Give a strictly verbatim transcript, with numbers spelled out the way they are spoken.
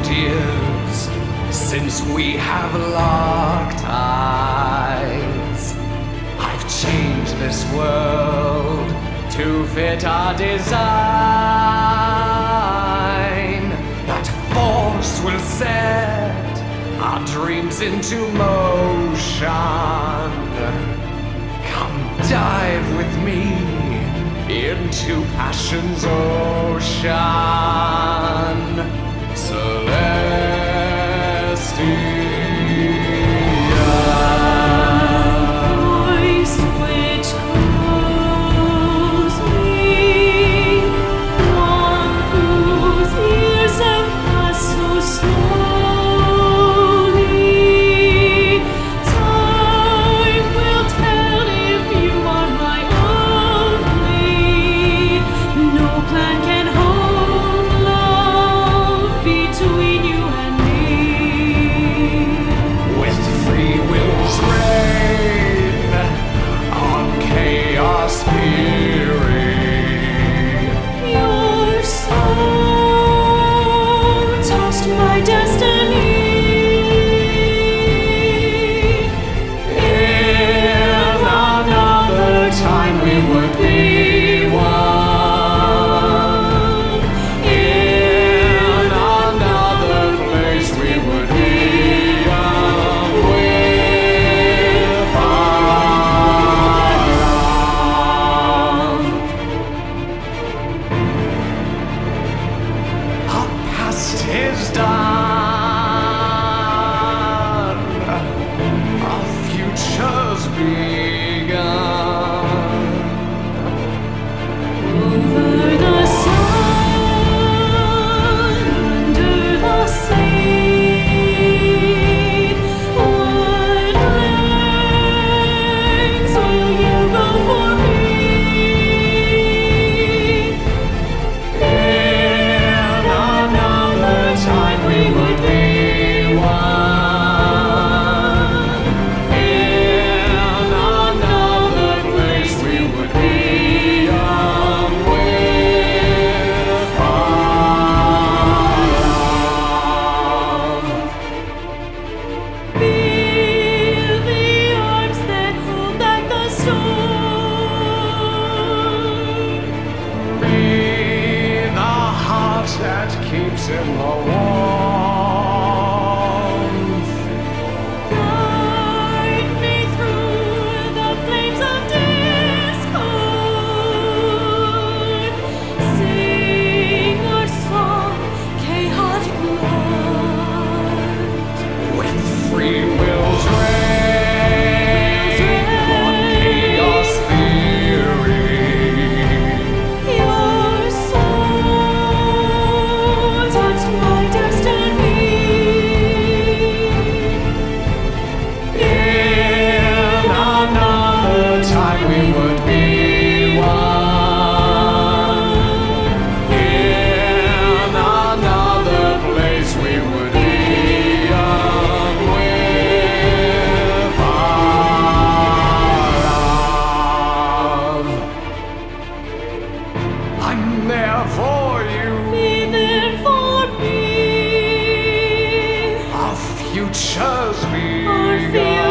years since we have locked eyes. I've changed this world to fit our design. That force will set our dreams into motion. Come dive with me into passion's ocean. Celestia. Is done, our future's begun. Over the sun, under the sea, what lengths will you go for me? Time we would be one. In another place we would be young with our love. Be the arms that hold back the storm. Be the heart that keeps in the warmth. Guide me through the flames of discord. Sing our song, chaotic Lord. With free will's reign on chaos theory. Your soul touched my destiny. In another time we would be one. In another place we would be young with our love. I'm there for you. Be there for me. Our futures Our begun.